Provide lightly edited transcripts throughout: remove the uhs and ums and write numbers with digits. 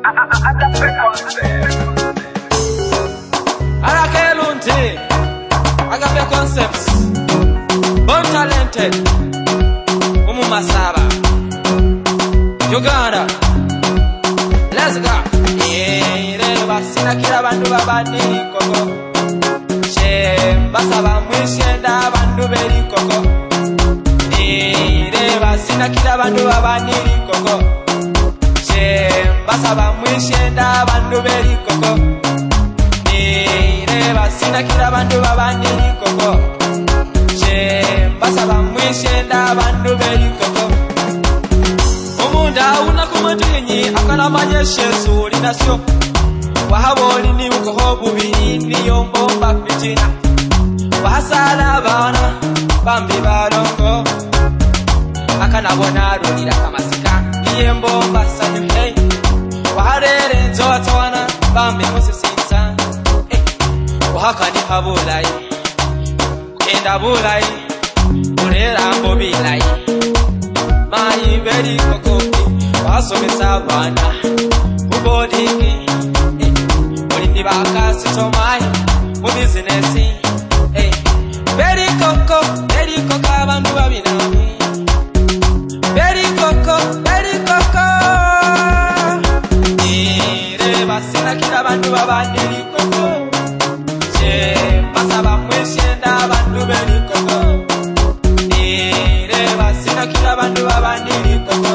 Agape Concepts, born talented, Masaba, Uganda, let's go. Basina kila bandu babani koko, basaba mwishenda bandu beri koko. Basina kila bandu babani koko, basaba mwishenda bandu beri koko. Basina kila bandu babani koko, basaba mwishenda bandu beri koko. Umunda unakumatinyi akana manyeshe suri nasyo. Wahaboni ni ukohobu bini ni yombomba fitina. Wahasala bana bambi barongo akana bona rulira kamasika niye mbomba sanyu hey. Waharere nzoto wana bambi musisisa hey. Wahakani habulai kenda bulai urera mbobilai mai beri kokopi wasomesa bana ubodiki Baka sitomai mu business eh very koko abantu babinami very koko basina kila abantu babandiri koko basaba mweshenda abantu beri koko basina kila abantu babandiri koko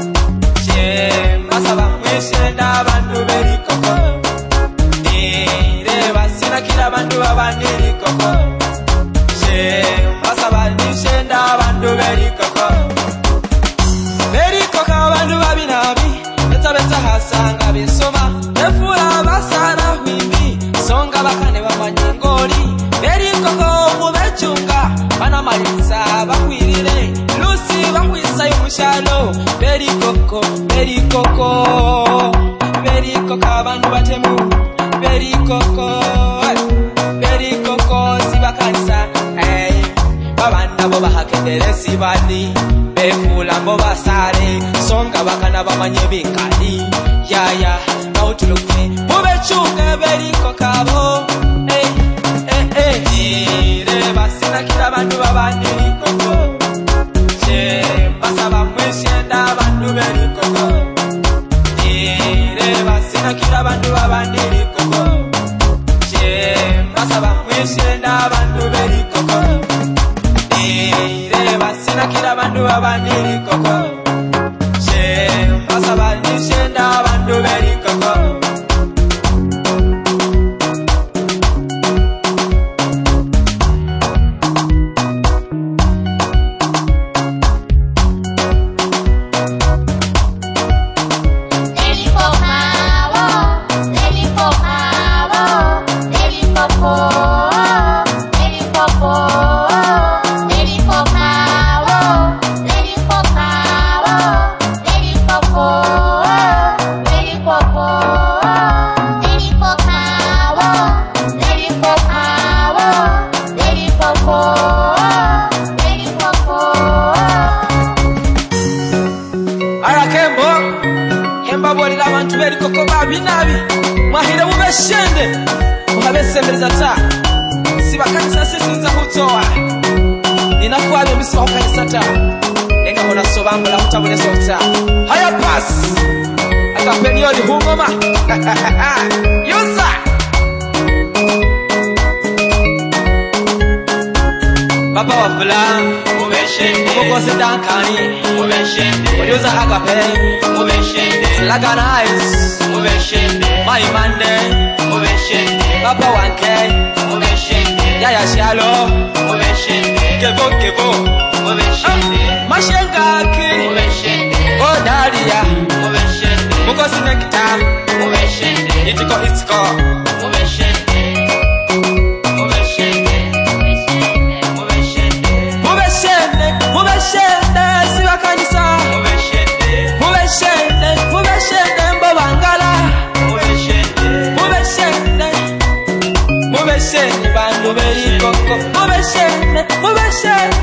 basaba mweshenda abantu beri koko kila bandu babandiri koko basaba nishenda bandu beri koko bandu babinabi beta hasanga bisoma efura basara hwimbi songa bakane bamanyengori beri koko mubechunga bana maliza bakwirire lusi bahwisa y'umushalo beri koko bandu batemu beri koko sibakanisa hey babanda bo bahakendere sibani bekula mbo basare songa bakana bamanye bikali ya nautuluke mubechunga beri kokabo basina kila bandu babandiri koko basaba mweshenda bandu beri koko basina kila bandu babandiri koko basaba mweshenda bandu beri koko basina kila bandu babandiri koko basaba mweshenda bandu beri koko abantu beri koko babinabi mwahire mubeshende muhabesemereza ta sibakanisa sisiza hutoa ninakwabe misiba hukanisa ta enga hona sobambula hutabule sota haya pass akapeni yodi hungoma yusa baba wa fula mubeshende mukose dankani mubeshende yusa agape mubeshende Laga nice, mubeshende my mande, mubeshende Papa wanke, mubeshende Yaya shalo, mubeshende Kevo, mubeshende Mashenga ki, mubeshende Odaria, mubeshende Mukosi nekita, mubeshende Itiko, mubeshende Mubeshende, siwa kanisa Mubeshende mbobangala Mubeshende bandu beri koko Mubeshende